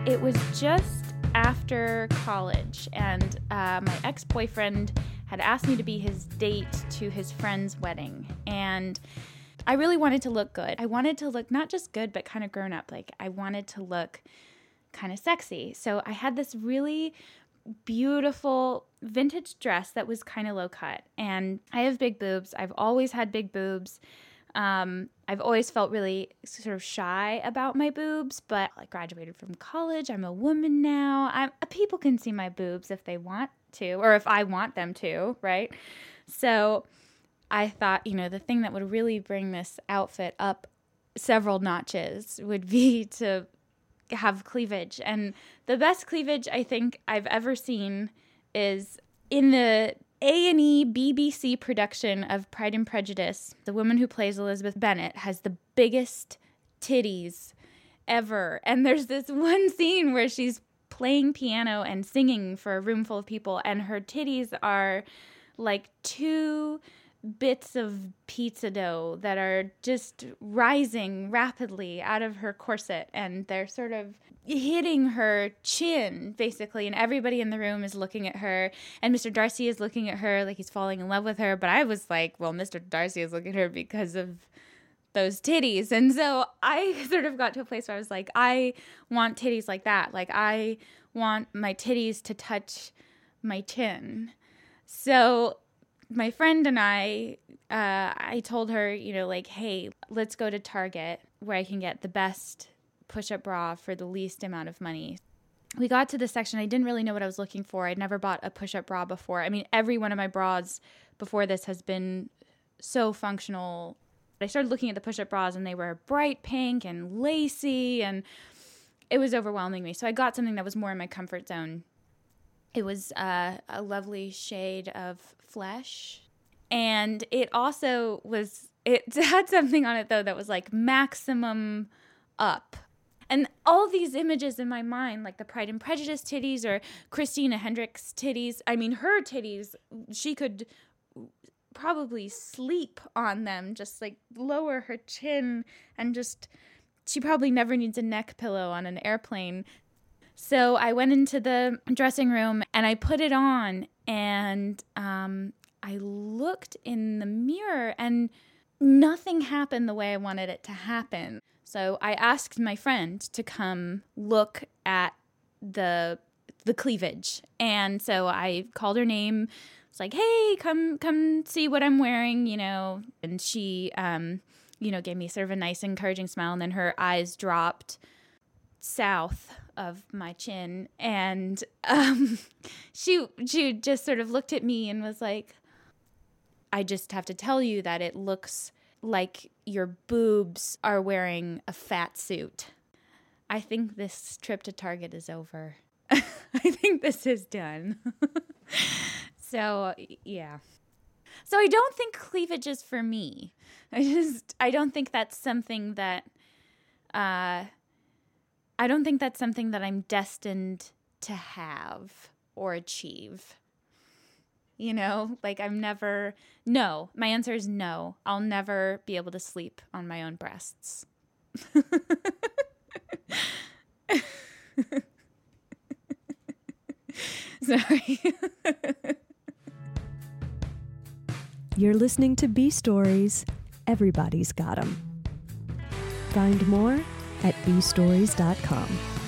It was just after college, and my ex-boyfriend had asked me to be his date to his friend's wedding. And I really wanted to look good. I wanted to look not just good, but kind of grown up. Like, I wanted to look kind of sexy. So I had this really beautiful vintage dress that was kind of low cut. And I have big boobs. I've always had big boobs. I've always felt really sort of shy about my boobs, but I graduated from college. I'm a woman now. People can see my boobs if they want to, or if I want them to, right? So I thought, the thing that would really bring this outfit up several notches would be to have cleavage. And the best cleavage I think I've ever seen is in the A&E BBC production of Pride and Prejudice. The woman who plays Elizabeth Bennet has the biggest titties ever. And there's this one scene where she's playing piano and singing for a room full of people, and her titties are like 2 bits of pizza dough that are just rising rapidly out of her corset, and they're sort of hitting her chin, basically, and everybody in the room is looking at her, and Mr. Darcy is looking at her like he's falling in love with her, but I was like, well, Mr. Darcy is looking at her because of those titties. And so I sort of got to a place where I was like, I want titties like that. Like, I want my titties to touch my chin. So my friend and I told her, hey, let's go to Target where I can get the best push-up bra for the least amount of money. We got to the section. I didn't really know what I was looking for. I'd never bought a push-up bra before. I mean, every one of my bras before this has been so functional. I started looking at the push-up bras, and they were bright pink and lacy, and it was overwhelming me. So I got something that was more in my comfort zone. It was a lovely shade of flesh, and it also it had something on it, though, that was like maximum up. And all these images in my mind, like the Pride and Prejudice titties or Christina Hendricks titties, I mean, her titties, she could probably sleep on them, just like lower her chin, and she probably never needs a neck pillow on an airplane. So I went into the dressing room and I put it on, and I looked in the mirror and nothing happened the way I wanted it to happen. So I asked my friend to come look at the cleavage. And so I called her name. It's like, hey, come see what I'm wearing, And she, gave me sort of a nice, encouraging smile. And then her eyes dropped south of my chin. And she just sort of looked at me and was like, I just have to tell you that it looks like your boobs are wearing a fat suit. I think this trip to Target is over. I think this is done. So, yeah. So I don't think cleavage is for me. I don't think that's something that, I don't think that's something that I'm destined to have or achieve. No, my answer is no. I'll never be able to sleep on my own breasts. Sorry. You're listening to B Stories. Everybody's got 'em. Find more at bstories.com.